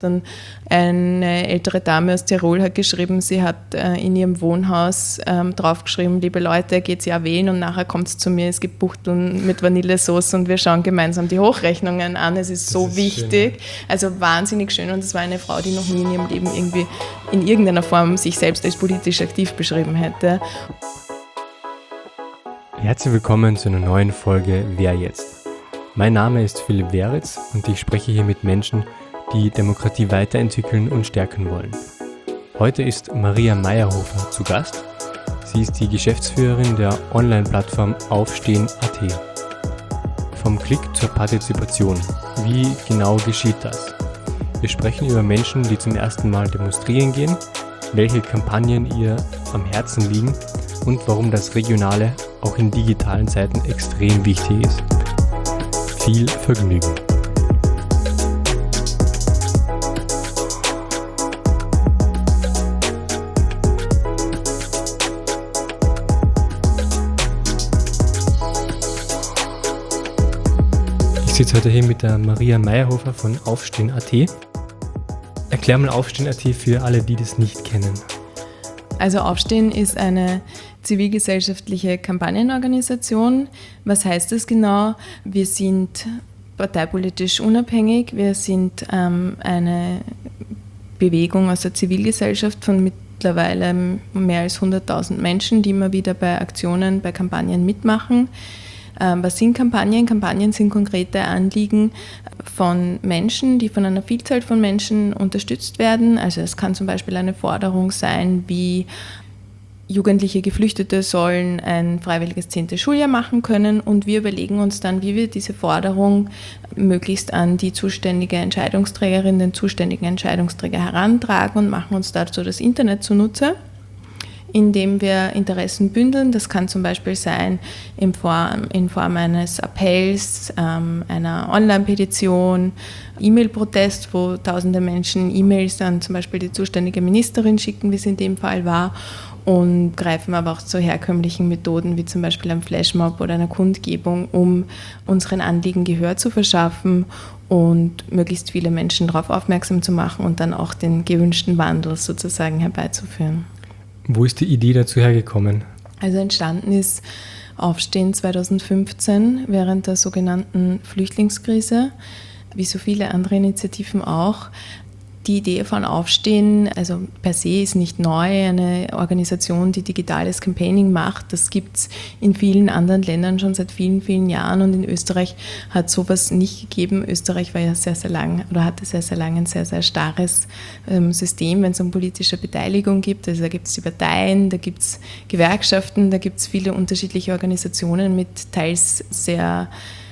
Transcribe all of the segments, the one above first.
Dann eine ältere Dame aus Tirol hat geschrieben, sie hat in ihrem Wohnhaus draufgeschrieben, liebe Leute, geht's ja wählen und nachher kommt's zu mir, es gibt Buchteln mit Vanillesoße und wir schauen gemeinsam die Hochrechnungen an. Es ist so wichtig, schön. Also wahnsinnig schön, und es war eine Frau, die noch nie in ihrem Leben irgendwie in irgendeiner Form sich selbst als politisch aktiv beschrieben hätte. Herzlich willkommen zu einer neuen Folge Wer jetzt? Mein Name ist Philipp Weritz und ich spreche hier mit Menschen, die Demokratie weiterentwickeln und stärken wollen. Heute ist Maria Meyerhofer zu Gast. Sie ist die Geschäftsführerin der Online-Plattform Aufstehen.at. Vom Klick zur Partizipation. Wie genau geschieht das? Wir sprechen über Menschen, die zum ersten Mal demonstrieren gehen, welche Kampagnen ihr am Herzen liegen und warum das Regionale auch in digitalen Zeiten extrem wichtig ist. Viel Vergnügen! Ich sitze heute hier mit der Maria Meyerhofer von Aufstehen.at. Erklär mal Aufstehen.at für alle, die das nicht kennen. Also Aufstehen ist eine zivilgesellschaftliche Kampagnenorganisation. Was heißt das genau? Wir sind parteipolitisch unabhängig. Wir sind eine Bewegung aus der Zivilgesellschaft von mittlerweile mehr als 100.000 Menschen, die immer wieder bei Aktionen, bei Kampagnen mitmachen. Was sind Kampagnen? Kampagnen sind konkrete Anliegen von Menschen, die von einer Vielzahl von Menschen unterstützt werden. Also es kann zum Beispiel eine Forderung sein, wie jugendliche Geflüchtete sollen ein freiwilliges 10. Schuljahr machen können, und wir überlegen uns dann, wie wir diese Forderung möglichst an die zuständige Entscheidungsträgerin, den zuständigen Entscheidungsträger herantragen und machen uns dazu das Internet zunutze, indem wir Interessen bündeln. Das kann zum Beispiel sein in Form eines Appells, einer Online-Petition, E-Mail-Protest, wo tausende Menschen E-Mails an zum Beispiel die zuständige Ministerin schicken, wie es in dem Fall war, und greifen aber auch zu herkömmlichen Methoden, wie zum Beispiel einem Flashmob oder einer Kundgebung, um unseren Anliegen Gehör zu verschaffen und möglichst viele Menschen darauf aufmerksam zu machen und dann auch den gewünschten Wandel sozusagen herbeizuführen. Wo ist die Idee dazu hergekommen? Also entstanden ist Aufstehen 2015 während der sogenannten Flüchtlingskrise, wie so viele andere Initiativen auch. Die Idee von Aufstehen, also per se ist nicht neu, eine Organisation, die digitales Campaigning macht. Das gibt es in vielen anderen Ländern schon seit vielen, vielen Jahren, und in Österreich hat sowas nicht gegeben. Österreich war ja sehr, sehr lang oder hatte sehr, sehr lange ein sehr, sehr starres System, wenn es um politische Beteiligung gibt. Also da gibt es die Parteien, da gibt es Gewerkschaften, da gibt es viele unterschiedliche Organisationen mit teils sehr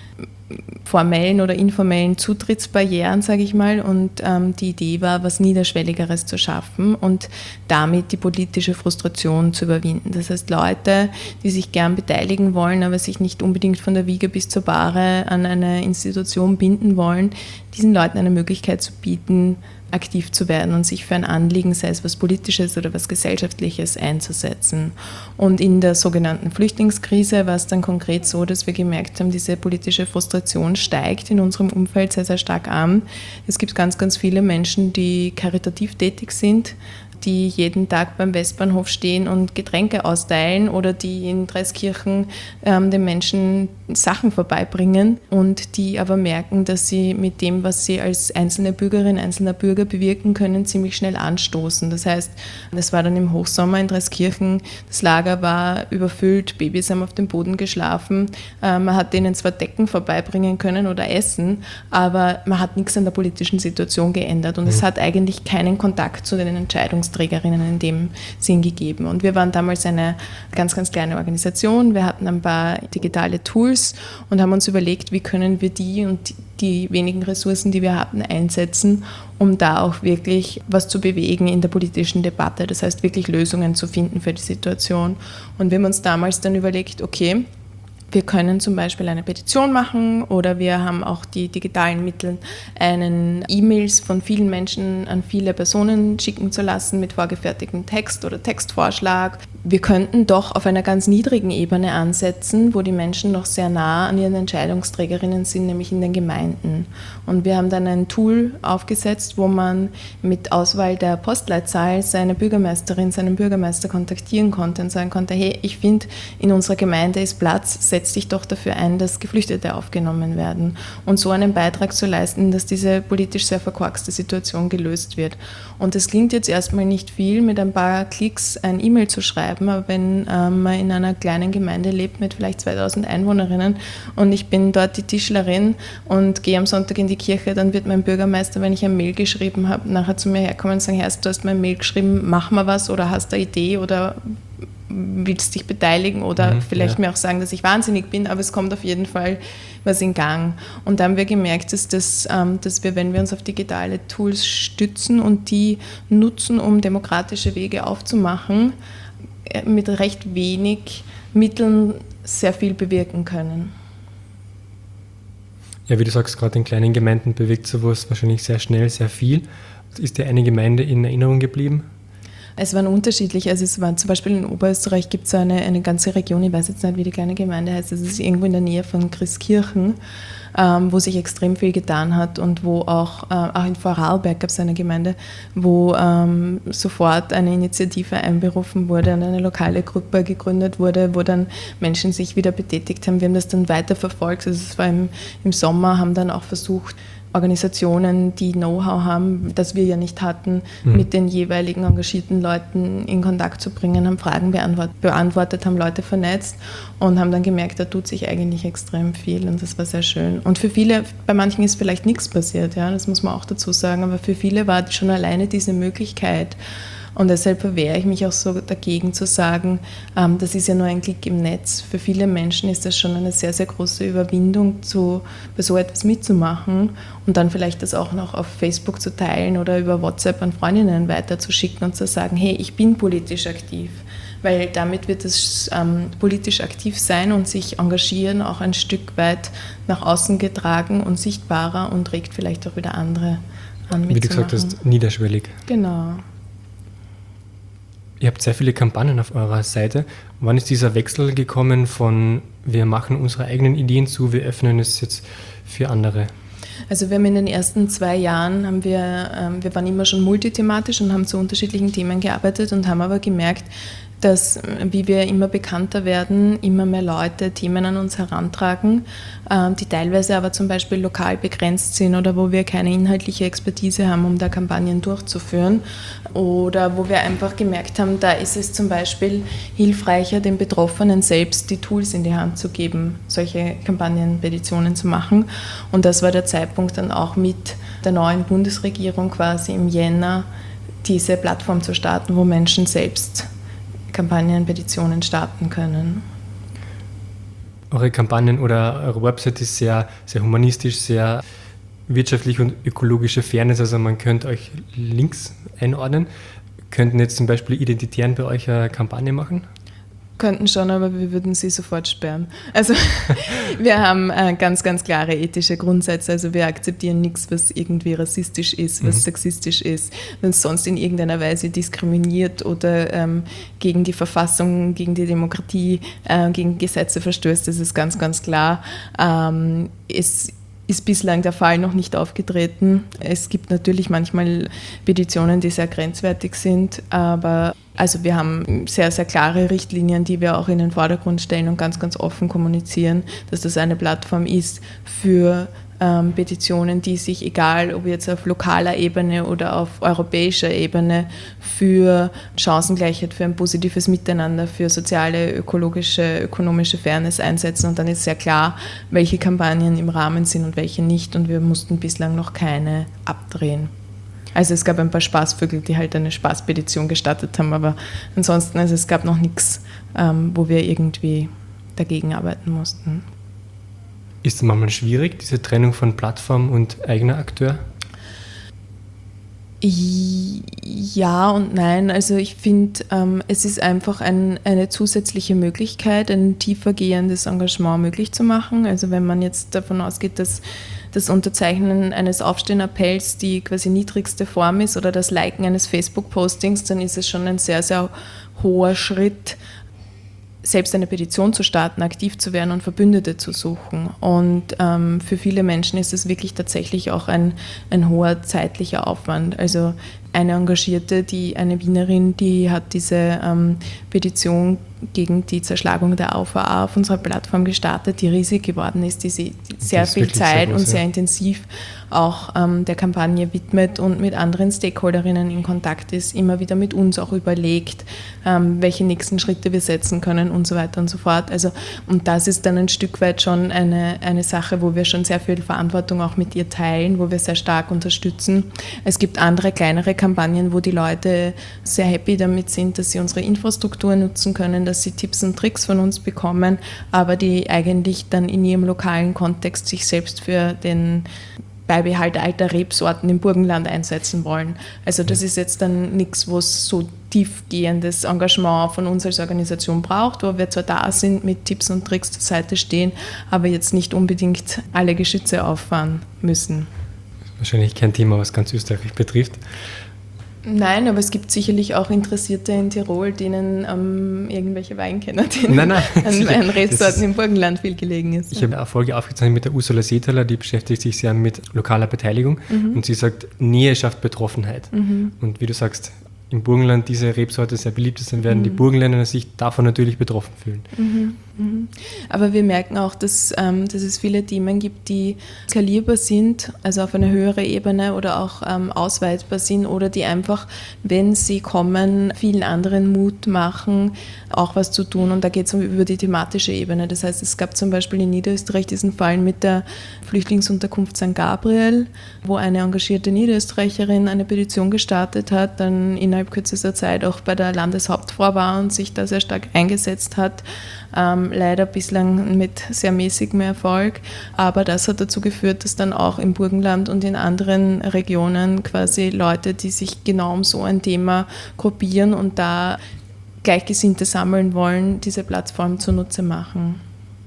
formellen oder informellen Zutrittsbarrieren, sage ich mal, und die Idee war, was Niederschwelligeres zu schaffen und damit die politische Frustration zu überwinden. Das heißt, Leute, die sich gern beteiligen wollen, aber sich nicht unbedingt von der Wiege bis zur Bahre an eine Institution binden wollen, diesen Leuten eine Möglichkeit zu bieten, aktiv zu werden und sich für ein Anliegen, sei es was Politisches oder was Gesellschaftliches, einzusetzen. Und in der sogenannten Flüchtlingskrise war es dann konkret so, dass wir gemerkt haben, diese politische Frustration steigt in unserem Umfeld sehr, sehr stark an. Es gibt ganz, ganz viele Menschen, die karitativ tätig sind, die jeden Tag beim Westbahnhof stehen und Getränke austeilen oder die in Dreiskirchen den Menschen Sachen vorbeibringen, und die aber merken, dass sie mit dem, was sie als einzelne Bürgerin, einzelner Bürger bewirken können, ziemlich schnell anstoßen. Das heißt, das war dann im Hochsommer in Dreiskirchen, das Lager war überfüllt, Babys haben auf dem Boden geschlafen, man hat denen zwar Decken vorbeibringen können oder Essen, aber man hat nichts an der politischen Situation geändert, und es hat eigentlich keinen Kontakt zu den Entscheidungsträgerinnen in dem Sinn gegeben. Und wir waren damals eine ganz, ganz kleine Organisation, wir hatten ein paar digitale Tools und haben uns überlegt, wie können wir die und die wenigen Ressourcen, die wir hatten, einsetzen, um da auch wirklich was zu bewegen in der politischen Debatte. Das heißt, wirklich Lösungen zu finden für die Situation. Und wir haben uns damals dann überlegt, okay, wir können zum Beispiel eine Petition machen, oder wir haben auch die digitalen Mittel, einen E-Mails von vielen Menschen an viele Personen schicken zu lassen mit vorgefertigtem Text oder Textvorschlag. wir könnten doch auf einer ganz niedrigen Ebene ansetzen, wo die Menschen noch sehr nah an ihren Entscheidungsträgerinnen sind, nämlich in den Gemeinden. Und wir haben dann ein Tool aufgesetzt, wo man mit Auswahl der Postleitzahl seine Bürgermeisterin, seinen Bürgermeister kontaktieren konnte und sagen konnte, hey, ich finde, in unserer Gemeinde ist Platz, setz dich doch dafür ein, dass Geflüchtete aufgenommen werden. Und so einen Beitrag zu leisten, dass diese politisch sehr verkorkste Situation gelöst wird. Und es klingt jetzt erstmal nicht viel, mit ein paar Klicks ein E-Mail zu schreiben, aber wenn man in einer kleinen Gemeinde lebt mit vielleicht 2000 Einwohnerinnen und ich bin dort die Tischlerin und gehe am Sonntag in die Kirche, dann wird mein Bürgermeister, wenn ich ein Mail geschrieben habe, nachher zu mir herkommen und sagen, du hast mein Mail geschrieben, mach mal was oder hast du eine Idee oder willst dich beteiligen oder vielleicht mir auch sagen, dass ich wahnsinnig bin, aber es kommt auf jeden Fall was in Gang. Und da haben wir gemerkt, dass wir, wenn wir uns auf digitale Tools stützen und die nutzen, um demokratische Wege aufzumachen, mit recht wenig Mitteln sehr viel bewirken können. Ja, wie du sagst, gerade in kleinen Gemeinden bewegt sowas wahrscheinlich sehr schnell, sehr viel. Ist dir eine Gemeinde in Erinnerung geblieben? Es waren unterschiedlich. Also es war zum Beispiel in Oberösterreich gibt es eine ganze Region, ich weiß jetzt nicht, wie die kleine Gemeinde heißt, es ist irgendwo in der Nähe von Christkirchen, wo sich extrem viel getan hat und wo auch in Vorarlberg gab es eine Gemeinde, wo sofort eine Initiative einberufen wurde und eine lokale Gruppe gegründet wurde, wo dann Menschen sich wieder betätigt haben. Wir haben das dann weiterverfolgt. Also es war im Sommer, haben dann auch versucht, Organisationen, die Know-how haben, das wir ja nicht hatten, mit den jeweiligen engagierten Leuten in Kontakt zu bringen, haben Fragen beantwortet, haben Leute vernetzt und haben dann gemerkt, da tut sich eigentlich extrem viel und das war sehr schön. Und für viele, bei manchen ist vielleicht nichts passiert, ja, das muss man auch dazu sagen, aber für viele war schon alleine diese Möglichkeit. Und deshalb verwehre ich mich auch so dagegen zu sagen, das ist ja nur ein Klick im Netz. Für viele Menschen ist das schon eine sehr, sehr große Überwindung, bei so etwas mitzumachen und dann vielleicht das auch noch auf Facebook zu teilen oder über WhatsApp an Freundinnen weiterzuschicken und zu sagen, hey, ich bin politisch aktiv. Weil damit wird es politisch aktiv sein und sich engagieren auch ein Stück weit nach außen getragen und sichtbarer und regt vielleicht auch wieder andere an mitzumachen. Wie du gesagt hast, niederschwellig. Genau. Ihr habt sehr viele Kampagnen auf eurer Seite. Wann ist dieser Wechsel gekommen von wir machen unsere eigenen Ideen zu, wir öffnen es jetzt für andere? Also wir haben in den ersten 2 Jahren, wir waren immer schon multithematisch und haben zu unterschiedlichen Themen gearbeitet und haben aber gemerkt, dass, wie wir immer bekannter werden, immer mehr Leute Themen an uns herantragen, die teilweise aber zum Beispiel lokal begrenzt sind oder wo wir keine inhaltliche Expertise haben, um da Kampagnen durchzuführen oder wo wir einfach gemerkt haben, da ist es zum Beispiel hilfreicher, den Betroffenen selbst die Tools in die Hand zu geben, solche Kampagnen, Petitionen zu machen. Und das war der Zeitpunkt dann auch mit der neuen Bundesregierung quasi im Jänner, diese Plattform zu starten, wo Menschen selbst Kampagnen, Petitionen starten können. Eure Kampagnen oder eure Website ist sehr, sehr humanistisch, sehr wirtschaftlich und ökologische Fairness, also man könnte euch Links einordnen. Könnten jetzt zum Beispiel Identitären bei euch eine Kampagne machen? Könnten schon, aber wir würden sie sofort sperren. Also wir haben ganz, ganz klare ethische Grundsätze. Also wir akzeptieren nichts, was irgendwie rassistisch ist, was sexistisch ist, wenn es sonst in irgendeiner Weise diskriminiert oder gegen die Verfassung, gegen die Demokratie, gegen Gesetze verstößt. Das ist ganz, ganz klar. Es ist bislang der Fall noch nicht aufgetreten. Es gibt natürlich manchmal Petitionen, die sehr grenzwertig sind, aber also wir haben sehr, sehr klare Richtlinien, die wir auch in den Vordergrund stellen und ganz, ganz offen kommunizieren, dass das eine Plattform ist für Petitionen, die sich, egal ob jetzt auf lokaler Ebene oder auf europäischer Ebene, für Chancengleichheit, für ein positives Miteinander, für soziale, ökologische, ökonomische Fairness einsetzen. Und dann ist sehr klar, welche Kampagnen im Rahmen sind und welche nicht. Und wir mussten bislang noch keine abdrehen. Also es gab ein paar Spaßvögel, die halt eine Spaßpetition gestartet haben, aber ansonsten, also es gab noch nichts, wo wir irgendwie dagegen arbeiten mussten. Ist es manchmal schwierig, diese Trennung von Plattform und eigener Akteur? Ja und nein. Also ich finde, es ist einfach eine zusätzliche Möglichkeit, ein tiefergehendes Engagement möglich zu machen. Also wenn man jetzt davon ausgeht, dass das Unterzeichnen eines Aufstehenappells die quasi niedrigste Form ist oder das Liken eines Facebook-Postings, dann ist es schon ein sehr, sehr hoher Schritt, selbst eine Petition zu starten, aktiv zu werden und Verbündete zu suchen. Und für viele Menschen ist es wirklich tatsächlich auch ein hoher zeitlicher Aufwand. Also eine Engagierte, eine Wienerin, die hat diese Petition gegen die Zerschlagung der AUVA auf unserer Plattform gestartet, die riesig geworden ist, die sie sehr viel Zeit und sehr intensiv auch der Kampagne widmet und mit anderen Stakeholderinnen in Kontakt ist, immer wieder mit uns auch überlegt, welche nächsten Schritte wir setzen können und so weiter und so fort. Also, und das ist dann ein Stück weit schon eine Sache, wo wir schon sehr viel Verantwortung auch mit ihr teilen, wo wir sehr stark unterstützen. Es gibt andere, kleinere Kampagnen, wo die Leute sehr happy damit sind, dass sie unsere Infrastruktur nutzen können, dass sie Tipps und Tricks von uns bekommen, aber die eigentlich dann in ihrem lokalen Kontext sich selbst für den Beibehalt alter Rebsorten im Burgenland einsetzen wollen. Also das ist jetzt dann nichts, wo es so tiefgehendes Engagement von uns als Organisation braucht, wo wir zwar da sind, mit Tipps und Tricks zur Seite stehen, aber jetzt nicht unbedingt alle Geschütze auffahren müssen. Wahrscheinlich kein Thema, was ganz Österreich betrifft. Nein, aber es gibt sicherlich auch Interessierte in Tirol, denen irgendwelche Weinkenner, denen an Rebsorten im Burgenland viel gelegen ist. Ich habe eine Folge aufgezeichnet mit der Ursula Seethaler, die beschäftigt sich sehr mit lokaler Beteiligung und sie sagt, Nähe schafft Betroffenheit. Und wie du sagst, im Burgenland diese Rebsorte sehr beliebt ist, dann werden die Burgenländer sich davon natürlich betroffen fühlen. Aber wir merken auch, dass es viele Themen gibt, die skalierbar sind, also auf eine höhere Ebene oder auch ausweitbar sind oder die einfach, wenn sie kommen, vielen anderen Mut machen, auch was zu tun. Und da geht es über die thematische Ebene. Das heißt, es gab zum Beispiel in Niederösterreich diesen Fall mit der Flüchtlingsunterkunft St. Gabriel, wo eine engagierte Niederösterreicherin eine Petition gestartet hat, dann innerhalb kürzester Zeit auch bei der Landeshauptfrau war und sich da sehr stark eingesetzt hat. Leider bislang mit sehr mäßigem Erfolg, aber das hat dazu geführt, dass dann auch im Burgenland und in anderen Regionen quasi Leute, die sich genau um so ein Thema gruppieren und da Gleichgesinnte sammeln wollen, diese Plattform zunutze machen.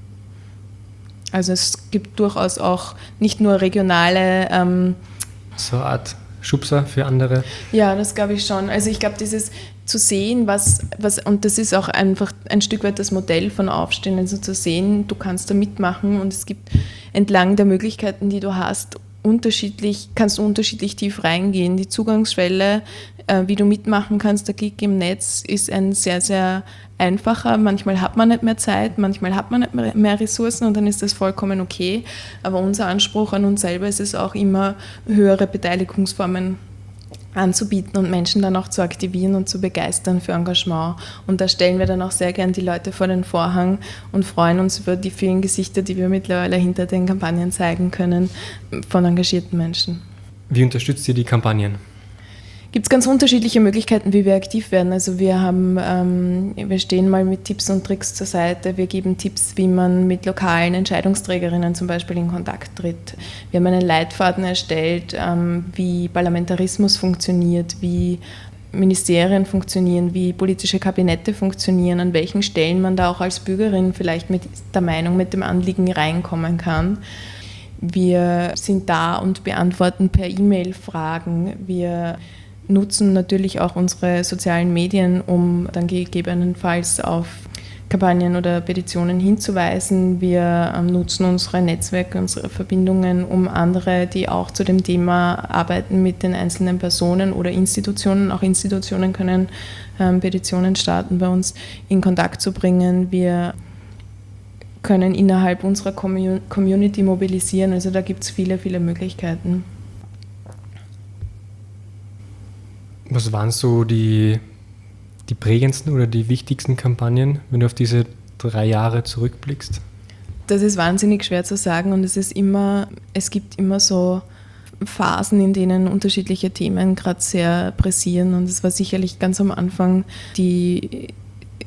Also es gibt durchaus auch nicht nur regionale so eine Art Schubser für andere? Ja, das glaube ich schon. Also ich glaube, dieses zu sehen, was und das ist auch einfach ein Stück weit das Modell von Aufstehen, also zu sehen, du kannst da mitmachen und es gibt entlang der Möglichkeiten, die du hast, kannst du unterschiedlich tief reingehen. Die Zugangsschwelle, wie du mitmachen kannst, der Klick im Netz ist ein sehr, sehr einfacher. Manchmal hat man nicht mehr Zeit, manchmal hat man nicht mehr Ressourcen und dann ist das vollkommen okay. Aber unser Anspruch an uns selber ist es auch immer, höhere Beteiligungsformen anzubieten und Menschen dann auch zu aktivieren und zu begeistern für Engagement. Und da stellen wir dann auch sehr gern die Leute vor den Vorhang und freuen uns über die vielen Gesichter, die wir mittlerweile hinter den Kampagnen zeigen können von engagierten Menschen. Wie unterstützt ihr die Kampagnen? Gibt es ganz unterschiedliche Möglichkeiten, wie wir aktiv werden. Also wir stehen mal mit Tipps und Tricks zur Seite. Wir geben Tipps, wie man mit lokalen Entscheidungsträgerinnen zum Beispiel in Kontakt tritt. Wir haben einen Leitfaden erstellt, wie Parlamentarismus funktioniert, wie Ministerien funktionieren, wie politische Kabinette funktionieren, an welchen Stellen man da auch als Bürgerin vielleicht mit der Meinung, mit dem Anliegen reinkommen kann. Wir sind da und beantworten per E-Mail Fragen. Wir nutzen natürlich auch unsere sozialen Medien, um dann gegebenenfalls auf Kampagnen oder Petitionen hinzuweisen. Wir nutzen unsere Netzwerke, unsere Verbindungen, um andere, die auch zu dem Thema arbeiten, mit den einzelnen Personen oder Institutionen, auch Institutionen können Petitionen starten, bei uns in Kontakt zu bringen. Wir können innerhalb unserer Community mobilisieren, also da gibt es viele, viele Möglichkeiten. Was waren so die prägendsten oder die wichtigsten Kampagnen, wenn du auf diese 3 Jahre zurückblickst? Das ist wahnsinnig schwer zu sagen und es gibt immer so Phasen, in denen unterschiedliche Themen gerade sehr pressieren und es war sicherlich ganz am Anfang die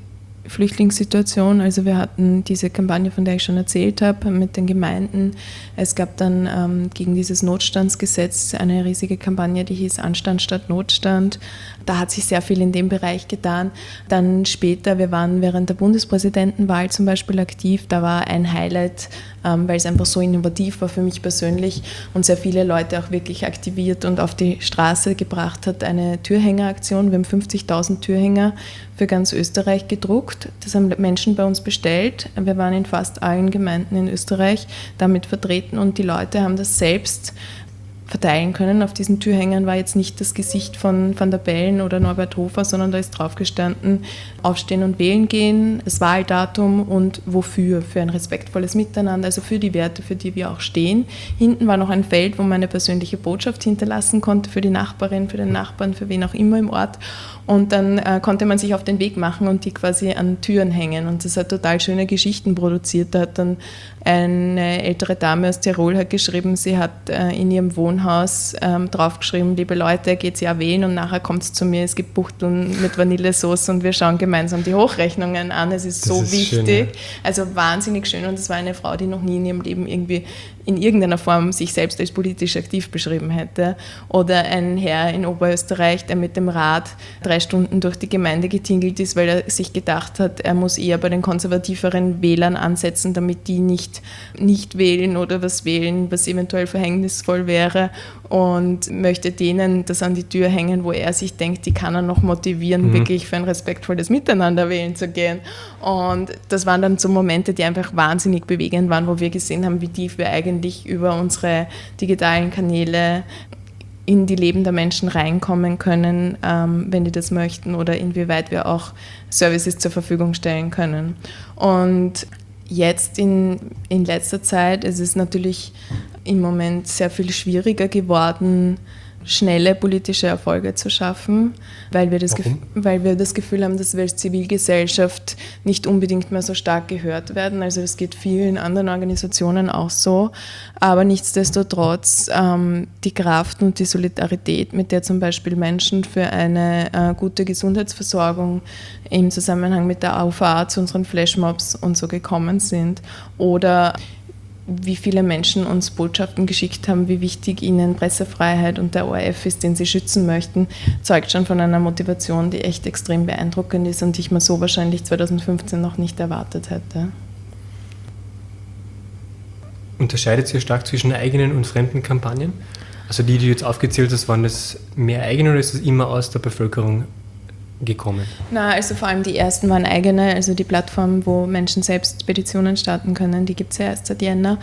Flüchtlingssituation. Also wir hatten diese Kampagne, von der ich schon erzählt habe, mit den Gemeinden. Es gab dann gegen dieses Notstandsgesetz eine riesige Kampagne, die hieß Anstand statt Notstand. Da hat sich sehr viel in dem Bereich getan. Dann später, wir waren während der Bundespräsidentenwahl zum Beispiel aktiv. Da war ein Highlight, weil es einfach so innovativ war für mich persönlich und sehr viele Leute auch wirklich aktiviert und auf die Straße gebracht hat, eine Türhängeraktion. Wir haben 50.000 Türhänger für ganz Österreich gedruckt. Das haben Menschen bei uns bestellt. Wir waren in fast allen Gemeinden in Österreich damit vertreten und die Leute haben das selbst verteilen können. Auf diesen Türhängern war jetzt nicht das Gesicht von Van der Bellen oder Norbert Hofer, sondern da ist drauf gestanden, aufstehen und wählen gehen, das Wahldatum und wofür, für ein respektvolles Miteinander, also für die Werte, für die wir auch stehen. Hinten war noch ein Feld, wo man eine persönliche Botschaft hinterlassen konnte für die Nachbarin, für den Nachbarn, für wen auch immer im Ort. Und dann konnte man sich auf den Weg machen und die quasi an Türen hängen. Und das hat total schöne Geschichten produziert. Da hat dann eine ältere Dame aus Tirol hat geschrieben, sie hat in ihrem Wohnhaus draufgeschrieben, liebe Leute, geht's ja wählen und nachher kommt's zu mir, es gibt Buchteln mit Vanillesoße und wir schauen gemeinsam die Hochrechnungen an. Es ist so wichtig. Schön, ja. Also wahnsinnig schön. Und es war eine Frau, die noch nie in ihrem Leben irgendwie in irgendeiner Form sich selbst als politisch aktiv beschrieben hätte. Oder ein Herr in Oberösterreich, der mit dem Rad 3 Stunden durch die Gemeinde getingelt ist, weil er sich gedacht hat, er muss eher bei den konservativeren Wählern ansetzen, damit die nicht wählen oder was wählen, was eventuell verhängnisvoll wäre und möchte denen das an die Tür hängen, wo er sich denkt, die kann er noch motivieren, wirklich für ein respektvolles Miteinander wählen zu gehen. Und das waren dann so Momente, die einfach wahnsinnig bewegend waren, wo wir gesehen haben, wie tief wir eigentlich über unsere digitalen Kanäle in die Leben der Menschen reinkommen können, wenn die das möchten, oder inwieweit wir auch Services zur Verfügung stellen können. Und jetzt in letzter Zeit ist es natürlich im Moment sehr viel schwieriger geworden, schnelle politische Erfolge zu schaffen, weil wir das Gefühl haben, dass wir als Zivilgesellschaft nicht unbedingt mehr so stark gehört werden. Also das geht vielen anderen Organisationen auch so. Aber nichtsdestotrotz die Kraft und die Solidarität, mit der zum Beispiel Menschen für eine gute Gesundheitsversorgung im Zusammenhang mit der AUVA zu unseren Flashmobs und so gekommen sind, oder wie viele Menschen uns Botschaften geschickt haben, wie wichtig ihnen Pressefreiheit und der ORF ist, den sie schützen möchten, zeugt schon von einer Motivation, die echt extrem beeindruckend ist und die ich mir so wahrscheinlich 2015 noch nicht erwartet hätte. Unterscheidet sich stark zwischen eigenen und fremden Kampagnen? Also die du jetzt aufgezählt hast, waren das mehr eigene oder ist das immer aus der Bevölkerung gekommen? Na, also vor allem die ersten waren eigene, also die Plattform, wo Menschen selbst Petitionen starten können, die gibt es ja erst seit Jänner.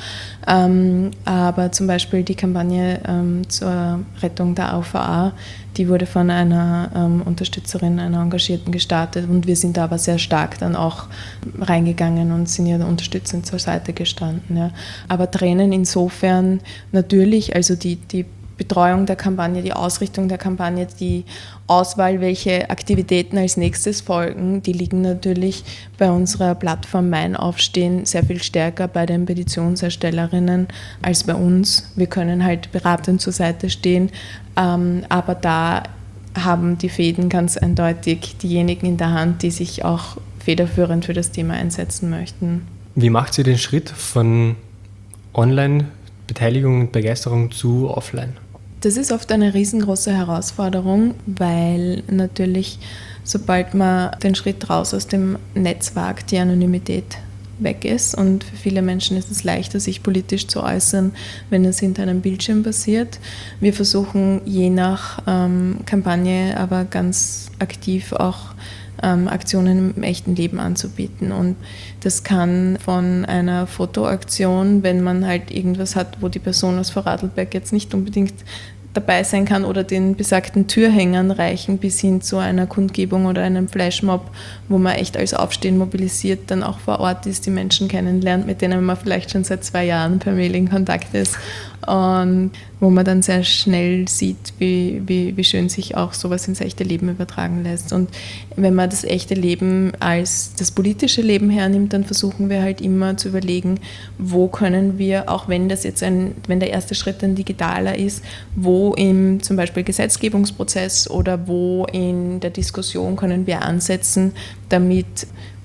Aber zum Beispiel die Kampagne zur Rettung der AUVA, die wurde von einer Unterstützerin, einer Engagierten gestartet und wir sind da aber sehr stark dann auch reingegangen und sind ja unterstützend zur Seite gestanden. Ja. Aber Tränen insofern natürlich, also die Betreuung der Kampagne, die Ausrichtung der Kampagne, die Auswahl, welche Aktivitäten als nächstes folgen, die liegen natürlich bei unserer Plattform Mein Aufstehen sehr viel stärker bei den Petitionserstellerinnen als bei uns. Wir können halt beratend zur Seite stehen, aber da haben die Fäden ganz eindeutig diejenigen in der Hand, die sich auch federführend für das Thema einsetzen möchten. Wie macht ihr den Schritt von Online-Beteiligung und Begeisterung zu Offline? Das ist oft eine riesengroße Herausforderung, weil natürlich, sobald man den Schritt raus aus dem Netz wagt, die Anonymität weg ist. Und für viele Menschen ist es leichter, sich politisch zu äußern, wenn es hinter einem Bildschirm passiert. Wir versuchen je nach Kampagne aber ganz aktiv auch Aktionen im echten Leben anzubieten. Und das kann von einer Fotoaktion, wenn man halt irgendwas hat, wo die Person aus Vorarlberg jetzt nicht unbedingt dabei sein kann, oder den besagten Türhängern reichen, bis hin zu einer Kundgebung oder einem Flashmob, wo man echt als Aufstehen mobilisiert, dann auch vor Ort ist, die Menschen kennenlernt, mit denen man vielleicht schon seit 2 Jahren per Mail in Kontakt ist. Und wo man dann sehr schnell sieht, wie schön sich auch sowas ins echte Leben übertragen lässt. Und wenn man das echte Leben als das politische Leben hernimmt, dann versuchen wir halt immer zu überlegen, wo können wir, auch wenn das jetzt wenn der erste Schritt ein digitaler ist, wo im zum Beispiel Gesetzgebungsprozess oder wo in der Diskussion können wir ansetzen, damit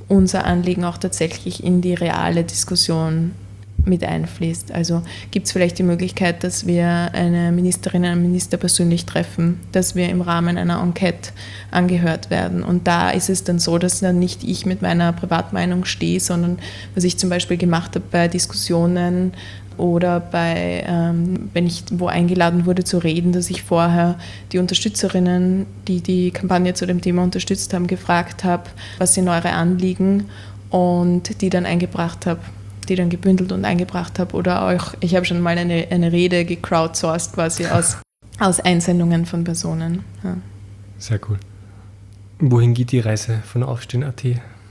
unser Anliegen auch tatsächlich in die reale Diskussion mit einfließt. Also gibt es vielleicht die Möglichkeit, dass wir eine Ministerin, einen Minister persönlich treffen, dass wir im Rahmen einer Enquete angehört werden. Und da ist es dann so, dass dann nicht ich mit meiner Privatmeinung stehe, sondern was ich zum Beispiel gemacht habe bei Diskussionen oder wenn ich wo eingeladen wurde zu reden, dass ich vorher die Unterstützerinnen, die die Kampagne zu dem Thema unterstützt haben, gefragt habe, was sind eure Anliegen, und die dann eingebracht habe, die dann gebündelt und eingebracht habe. Oder auch, ich habe schon mal eine Rede gecrowdsourced quasi aus Einsendungen von Personen. Ja. Sehr cool. Wohin geht die Reise von Aufstehen.at?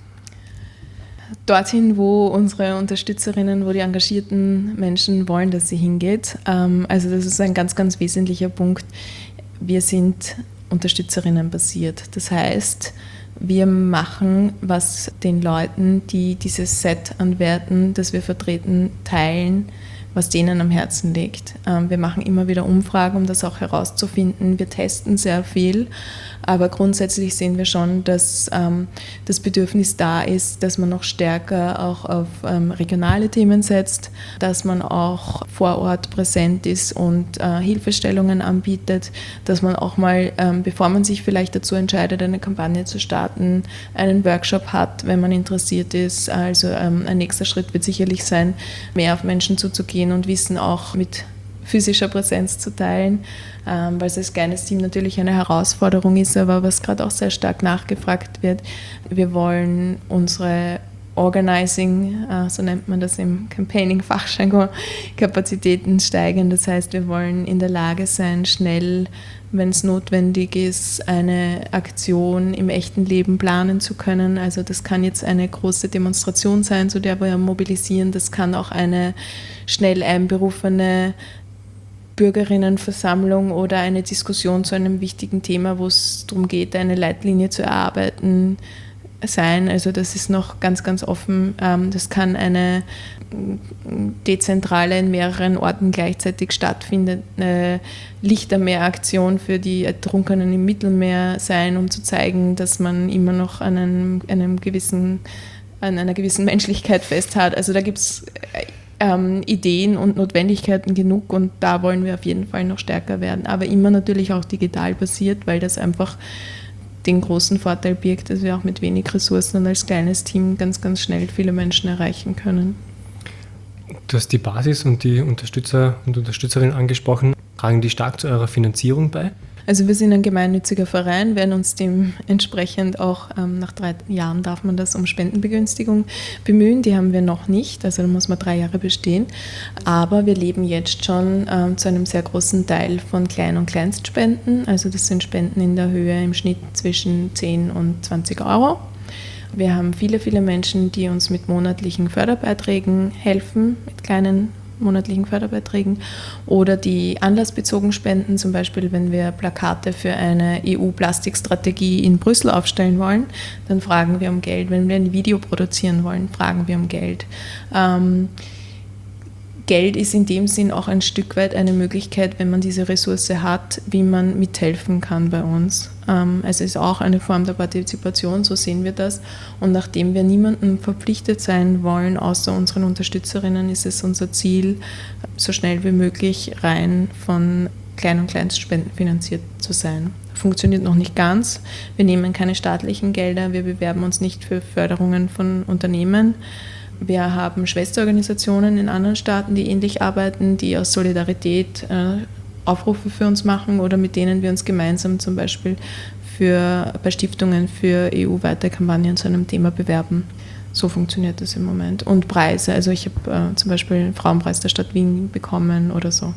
Dorthin, wo unsere Unterstützerinnen, wo die engagierten Menschen wollen, dass sie hingeht. Also das ist ein ganz, ganz wesentlicher Punkt. Wir sind Unterstützerinnen basiert. Das heißt, wir machen, was den Leuten, die dieses Set an Werten, das wir vertreten, teilen, was denen am Herzen liegt. Wir machen immer wieder Umfragen, um das auch herauszufinden. Wir testen sehr viel, aber grundsätzlich sehen wir schon, dass das Bedürfnis da ist, dass man noch stärker auch auf regionale Themen setzt, dass man auch vor Ort präsent ist und Hilfestellungen anbietet, dass man auch mal, bevor man sich vielleicht dazu entscheidet, eine Kampagne zu starten, einen Workshop hat, wenn man interessiert ist. Also ein nächster Schritt wird sicherlich sein, mehr auf Menschen zuzugehen und Wissen auch mit physischer Präsenz zu teilen, weil es als kleines Team natürlich eine Herausforderung ist, aber was gerade auch sehr stark nachgefragt wird. Wir wollen unsere Organizing, so nennt man das im Campaigning-Fachjargon, Kapazitäten steigern. Das heißt, wir wollen in der Lage sein, schnell, wenn es notwendig ist, eine Aktion im echten Leben planen zu können. Also das kann jetzt eine große Demonstration sein, zu der wir mobilisieren. Das kann auch eine schnell einberufene Bürgerinnenversammlung oder eine Diskussion zu einem wichtigen Thema, wo es darum geht, eine Leitlinie zu erarbeiten, sein. Also das ist noch ganz, ganz offen. Das kann eine dezentrale, in mehreren Orten gleichzeitig stattfindende Lichtermeeraktion für die Ertrunkenen im Mittelmeer sein, um zu zeigen, dass man immer noch an einer gewissen Menschlichkeit festhält. Also da gibt es Ideen und Notwendigkeiten genug, und da wollen wir auf jeden Fall noch stärker werden. Aber immer natürlich auch digital basiert, weil das einfach den großen Vorteil birgt, dass wir auch mit wenig Ressourcen und als kleines Team ganz, ganz schnell viele Menschen erreichen können. Du hast die Basis und die Unterstützer und Unterstützerinnen angesprochen. Tragen die stark zu eurer Finanzierung bei? Also wir sind ein gemeinnütziger Verein, werden uns dementsprechend auch nach 3 Jahren darf man das um Spendenbegünstigung bemühen. Die haben wir noch nicht, also da muss man 3 Jahre bestehen. Aber wir leben jetzt schon zu einem sehr großen Teil von Klein- und Kleinstspenden. Also das sind Spenden in der Höhe im Schnitt zwischen 10 und 20 Euro. Wir haben viele, viele Menschen, die uns mit monatlichen Förderbeiträgen helfen, mit kleinen monatlichen Förderbeiträgen, oder die anlassbezogen spenden, zum Beispiel wenn wir Plakate für eine EU-Plastikstrategie in Brüssel aufstellen wollen, dann fragen wir um Geld. Wenn wir ein Video produzieren wollen, fragen wir um Geld. Geld ist in dem Sinn auch ein Stück weit eine Möglichkeit, wenn man diese Ressource hat, wie man mithelfen kann bei uns. Also ist auch eine Form der Partizipation, so sehen wir das. Und nachdem wir niemandem verpflichtet sein wollen, außer unseren Unterstützerinnen, ist es unser Ziel, so schnell wie möglich rein von Klein- und Kleinstspenden finanziert zu sein. Funktioniert noch nicht ganz. Wir nehmen keine staatlichen Gelder, wir bewerben uns nicht für Förderungen von Unternehmen. Wir haben Schwesterorganisationen in anderen Staaten, die ähnlich arbeiten, die aus Solidarität Aufrufe für uns machen oder mit denen wir uns gemeinsam zum Beispiel bei Stiftungen für EU-weite Kampagnen zu einem Thema bewerben. So funktioniert das im Moment. Und Preise, also ich habe zum Beispiel den Frauenpreis der Stadt Wien bekommen oder so.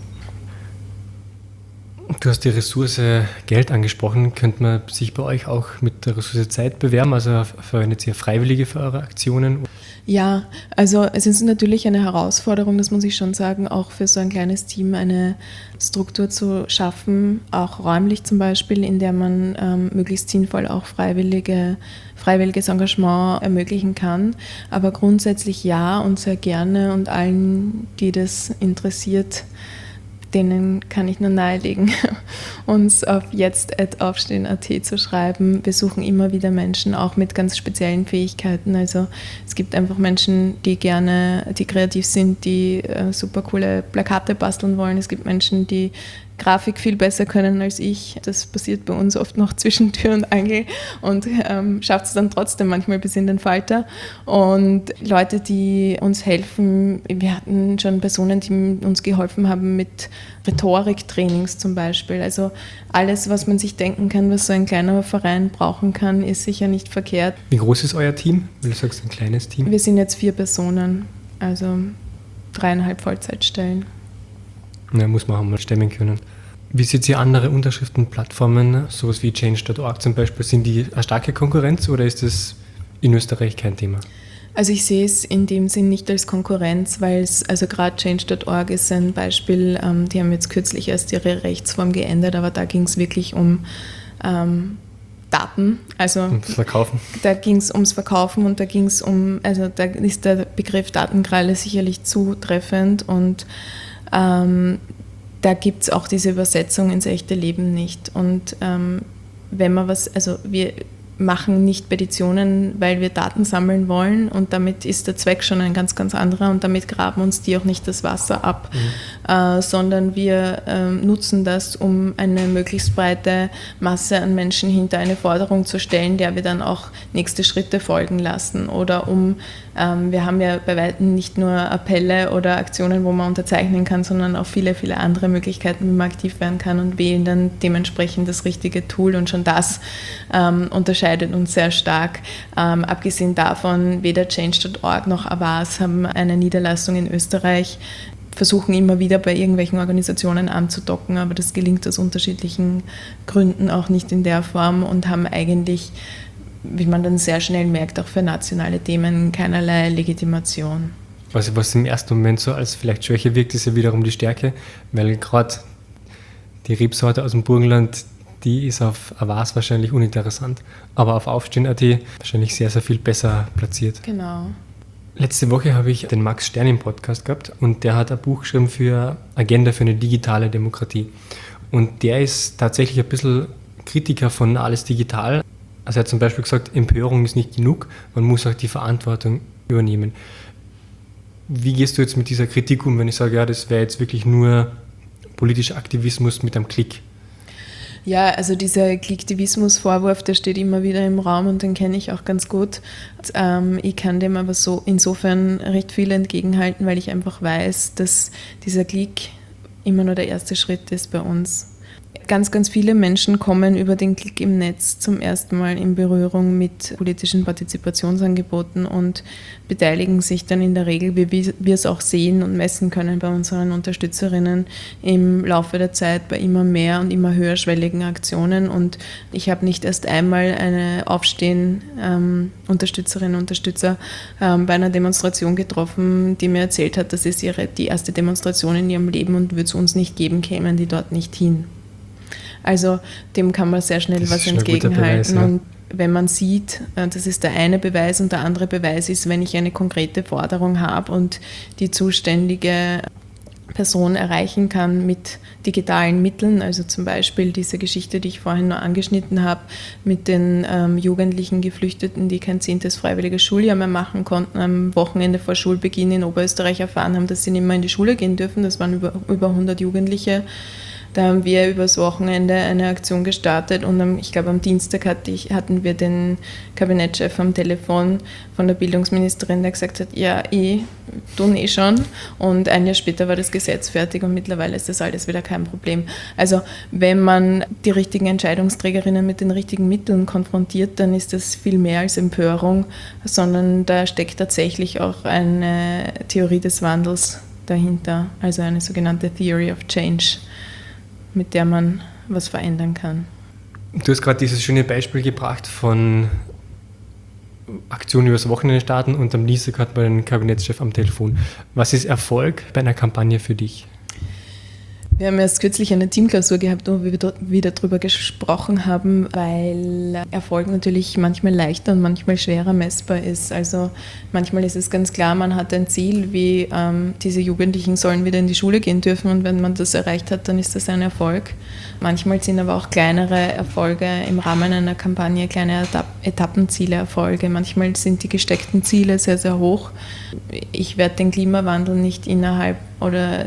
Du hast die Ressource Geld angesprochen. Könnte man sich bei euch auch mit der Ressource Zeit bewerben? Also verwendet ihr Freiwillige für eure Aktionen? Ja, also es ist natürlich eine Herausforderung, das muss ich schon sagen, auch für so ein kleines Team eine Struktur zu schaffen, auch räumlich zum Beispiel, in der man möglichst sinnvoll auch freiwilliges Engagement ermöglichen kann. Aber grundsätzlich ja und sehr gerne, und allen, die das interessiert, denen kann ich nur nahelegen, uns auf jetzt@aufstehen.at zu schreiben. Wir suchen immer wieder Menschen, auch mit ganz speziellen Fähigkeiten. Also es gibt einfach Menschen, die kreativ sind, die super coole Plakate basteln wollen. Es gibt Menschen, die Grafik viel besser können als ich. Das passiert bei uns oft noch zwischen Tür und Angel und schafft es dann trotzdem manchmal bis in den Falter. Und Leute, die uns helfen, wir hatten schon Personen, die uns geholfen haben mit Rhetoriktrainings zum Beispiel. Also alles, was man sich denken kann, was so ein kleiner Verein brauchen kann, ist sicher nicht verkehrt. Wie groß ist euer Team? Weil du sagst, ein kleines Team. Wir sind jetzt 4 Personen, also 3,5 Vollzeitstellen. Ja, muss man auch mal stemmen können. Wie seht ihr andere Unterschriftenplattformen, sowas wie Change.org zum Beispiel, sind die eine starke Konkurrenz oder ist das in Österreich kein Thema? Also ich sehe es in dem Sinn nicht als Konkurrenz, weil also gerade Change.org ist ein Beispiel, die haben jetzt kürzlich erst ihre Rechtsform geändert, aber da ging es wirklich um Daten, also ums Verkaufen. Da ging es ums Verkaufen und da da ist der Begriff Datenkralle sicherlich zutreffend und da gibt es auch diese Übersetzung ins echte Leben nicht. Und wenn man wir machen nicht Petitionen, weil wir Daten sammeln wollen und damit ist der Zweck schon ein ganz, ganz anderer und damit graben uns die auch nicht das Wasser ab, sondern wir nutzen das, um eine möglichst breite Masse an Menschen hinter eine Forderung zu stellen, der wir dann auch nächste Schritte folgen lassen oder wir haben ja bei weitem nicht nur Appelle oder Aktionen, wo man unterzeichnen kann, sondern auch viele, viele andere Möglichkeiten, wie man aktiv werden kann und wählen dann dementsprechend das richtige Tool und schon das unterscheidet uns sehr stark. Abgesehen davon, weder Change.org noch Avas haben eine Niederlassung in Österreich, versuchen immer wieder bei irgendwelchen Organisationen anzudocken, aber das gelingt aus unterschiedlichen Gründen auch nicht in der Form und haben eigentlich, wie man dann sehr schnell merkt, auch für nationale Themen keinerlei Legitimation. Also was im ersten Moment so als vielleicht Schwäche wirkt, ist ja wiederum die Stärke, weil gerade die Rebsorte aus dem Burgenland, die ist auf Avas wahrscheinlich uninteressant, aber auf Aufstehen.at wahrscheinlich sehr, sehr viel besser platziert. Genau. Letzte Woche habe ich den Max Stern im Podcast gehabt und der hat ein Buch geschrieben für Agenda für eine digitale Demokratie. Und der ist tatsächlich ein bisschen Kritiker von alles digital. Also er hat zum Beispiel gesagt, Empörung ist nicht genug, man muss auch die Verantwortung übernehmen. Wie gehst du jetzt mit dieser Kritik um, wenn ich sage, ja, das wäre jetzt wirklich nur politischer Aktivismus mit einem Klick? Ja, also dieser Klicktivismus-Vorwurf, der steht immer wieder im Raum und den kenne ich auch ganz gut. Ich kann dem aber so insofern recht viel entgegenhalten, weil ich einfach weiß, dass dieser Klick immer nur der erste Schritt ist bei uns. Ganz, ganz viele Menschen kommen über den Klick im Netz zum ersten Mal in Berührung mit politischen Partizipationsangeboten und beteiligen sich dann in der Regel, wie wir es auch sehen und messen können bei unseren Unterstützerinnen im Laufe der Zeit bei immer mehr und immer höherschwelligen Aktionen. Und ich habe nicht erst einmal eine Aufstehen-Unterstützerinnen und Unterstützer bei einer Demonstration getroffen, die mir erzählt hat, das ist die erste Demonstration in ihrem Leben und würde es uns nicht geben, kämen die dort nicht hin. Also dem kann man sehr schnell was entgegenhalten. Beweis, ja. Und wenn man sieht, das ist der eine Beweis und der andere Beweis ist, wenn ich eine konkrete Forderung habe und die zuständige Person erreichen kann mit digitalen Mitteln, also zum Beispiel diese Geschichte, die ich vorhin noch angeschnitten habe, mit den jugendlichen Geflüchteten, die kein 10. freiwilliges Schuljahr mehr machen konnten, am Wochenende vor Schulbeginn in Oberösterreich erfahren haben, dass sie nicht mehr in die Schule gehen dürfen. Das waren über 100 Jugendliche. Da haben wir übers Wochenende eine Aktion gestartet und ich glaube am Dienstag hatten wir den Kabinettschef am Telefon von der Bildungsministerin, der gesagt hat, ja, tun schon. Und ein Jahr später war das Gesetz fertig und mittlerweile ist das alles wieder kein Problem. Also wenn man die richtigen Entscheidungsträgerinnen mit den richtigen Mitteln konfrontiert, dann ist das viel mehr als Empörung, sondern da steckt tatsächlich auch eine Theorie des Wandels dahinter, also eine sogenannte Theory of Change, mit der man was verändern kann. Du hast gerade dieses schöne Beispiel gebracht von Aktionen übers Wochenende starten und am Dienstag hat man den Kabinettschef am Telefon. Was ist Erfolg bei einer Kampagne für dich? Wir haben erst kürzlich eine Teamklausur gehabt, wo wir wieder darüber gesprochen haben, weil Erfolg natürlich manchmal leichter und manchmal schwerer messbar ist. Also manchmal ist es ganz klar, man hat ein Ziel, wie diese Jugendlichen sollen wieder in die Schule gehen dürfen, und wenn man das erreicht hat, dann ist das ein Erfolg. Manchmal sind aber auch kleinere Erfolge im Rahmen einer Kampagne, kleine Etappenziele Erfolge. Manchmal sind die gesteckten Ziele sehr, sehr hoch. Ich werde den Klimawandel nicht innerhalb oder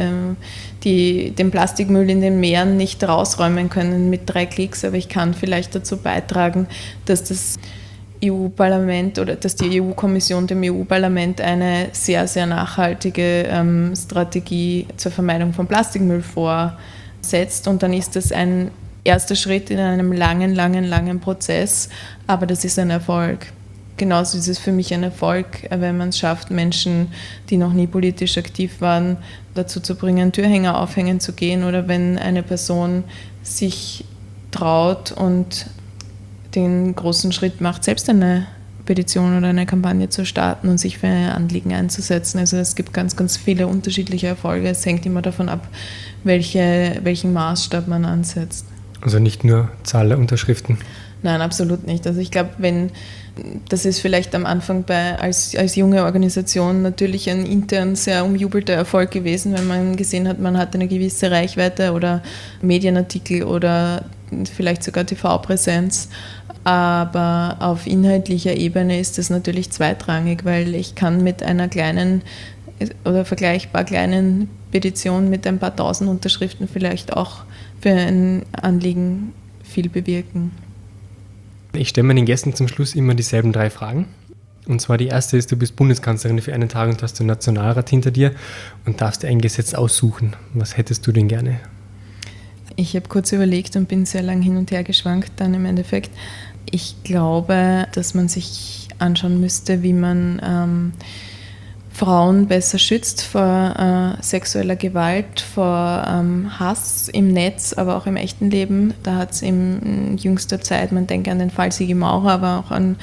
den Plastikmüll in den Meeren nicht rausräumen können mit 3 Klicks, aber ich kann vielleicht dazu beitragen, dass das EU-Parlament oder dass die EU-Kommission dem EU-Parlament eine sehr, sehr nachhaltige Strategie zur Vermeidung von Plastikmüll vorsetzt, und dann ist das ein erster Schritt in einem langen Prozess, aber das ist ein Erfolg. Genauso ist es für mich ein Erfolg, wenn man es schafft, Menschen, die noch nie politisch aktiv waren, dazu zu bringen, Türhänger aufhängen zu gehen, oder wenn eine Person sich traut und den großen Schritt macht, selbst eine Petition oder eine Kampagne zu starten und sich für ein Anliegen einzusetzen. Also es gibt ganz, ganz viele unterschiedliche Erfolge. Es hängt immer davon ab, welchen Maßstab man ansetzt. Also nicht nur Zahl der Unterschriften? Nein, absolut nicht. Also ich glaube, das ist vielleicht am Anfang als junge Organisation natürlich ein intern sehr umjubelter Erfolg gewesen, wenn man gesehen hat, man hat eine gewisse Reichweite oder Medienartikel oder vielleicht sogar TV-Präsenz. Aber auf inhaltlicher Ebene ist das natürlich zweitrangig, weil ich kann mit einer kleinen oder vergleichbar kleinen Petition mit ein paar tausend Unterschriften vielleicht auch für ein Anliegen viel bewirken. Ich stelle meinen Gästen zum Schluss immer dieselben 3 Fragen. Und zwar die erste ist, du bist Bundeskanzlerin für einen Tag und hast den Nationalrat hinter dir und darfst dir ein Gesetz aussuchen. Was hättest du denn gerne? Ich habe kurz überlegt und bin sehr lang hin und her geschwankt dann im Endeffekt. Ich glaube, dass man sich anschauen müsste, wie man Frauen besser schützt vor sexueller Gewalt, vor Hass im Netz, aber auch im echten Leben. Da hat es in jüngster Zeit, man denke an den Fall Sigi Maurer, aber auch an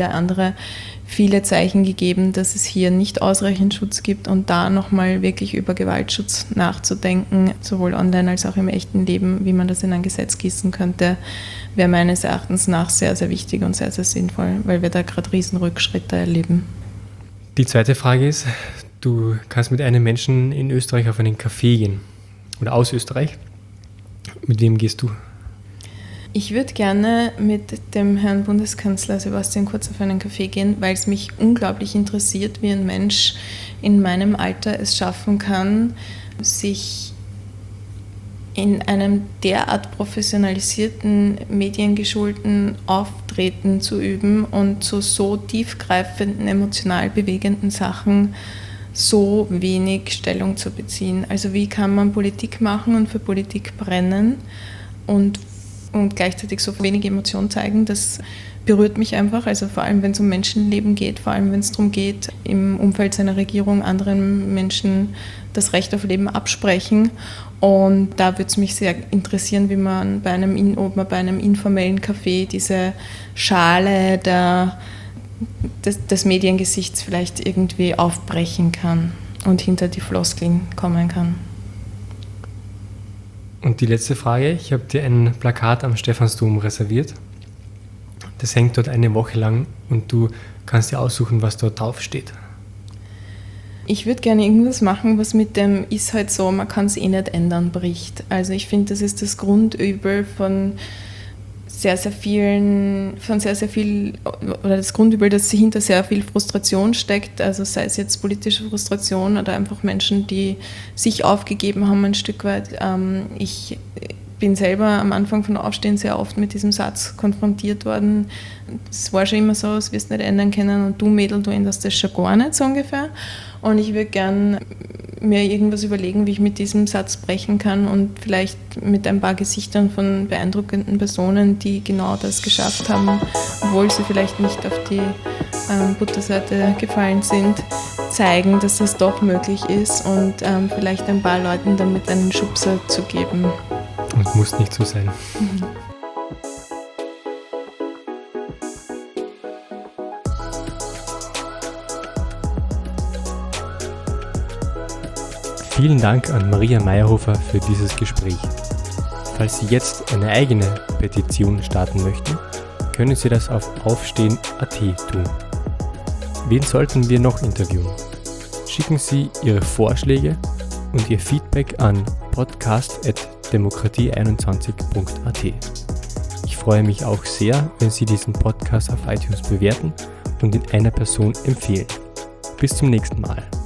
viele Zeichen gegeben, dass es hier nicht ausreichend Schutz gibt, und da nochmal wirklich über Gewaltschutz nachzudenken, sowohl online als auch im echten Leben, wie man das in ein Gesetz gießen könnte, wäre meines Erachtens nach sehr, sehr wichtig und sehr, sehr sinnvoll, weil wir da gerade Riesenrückschritte erleben. Die zweite Frage ist, du kannst mit einem Menschen in Österreich auf einen Café gehen oder aus Österreich. Mit wem gehst du? Ich würde gerne mit dem Herrn Bundeskanzler Sebastian Kurz auf einen Café gehen, weil es mich unglaublich interessiert, wie ein Mensch in meinem Alter es schaffen kann, sich in einem derart professionalisierten, mediengeschulten Auftreten zu üben und zu so tiefgreifenden, emotional bewegenden Sachen so wenig Stellung zu beziehen. Also wie kann man Politik machen und für Politik brennen und gleichzeitig so wenig Emotion zeigen? Das berührt mich einfach, also vor allem wenn es um Menschenleben geht, vor allem wenn es darum geht, im Umfeld seiner Regierung anderen Menschen das Recht auf Leben absprechen. Und da würde es mich sehr interessieren, wie man bei einem informellen Café diese Schale des Mediengesichts vielleicht irgendwie aufbrechen kann und hinter die Floskeln kommen kann. Und die letzte Frage, ich habe dir ein Plakat am Stephansdom reserviert. Das hängt dort eine Woche lang und du kannst dir aussuchen, was dort drauf steht. Ich würde gerne irgendwas machen, was mit dem ist halt so, man kann es eh nicht ändern, bricht. Also ich finde, das ist das Grundübel von sehr viel, oder das Grundübel, das hinter sehr viel Frustration steckt, also sei es jetzt politische Frustration oder einfach Menschen, die sich aufgegeben haben ein Stück weit. Ich bin selber am Anfang von Aufstehen sehr oft mit diesem Satz konfrontiert worden. Es war schon immer so, es wirst nicht ändern können und du Mädel, du änderst das schon gar nicht, so ungefähr. Und ich würde gern mir irgendwas überlegen, wie ich mit diesem Satz brechen kann und vielleicht mit ein paar Gesichtern von beeindruckenden Personen, die genau das geschafft haben, obwohl sie vielleicht nicht auf die Butterseite gefallen sind, zeigen, dass das doch möglich ist und vielleicht ein paar Leuten damit einen Schubser zu geben. Und muss nicht so sein. Mhm. Vielen Dank an Maria Meyerhofer für dieses Gespräch. Falls Sie jetzt eine eigene Petition starten möchten, können Sie das auf aufstehen.at tun. Wen sollten wir noch interviewen? Schicken Sie Ihre Vorschläge und Ihr Feedback an podcast@demokratie21.at. Ich freue mich auch sehr, wenn Sie diesen Podcast auf iTunes bewerten und in einer Person empfehlen. Bis zum nächsten Mal.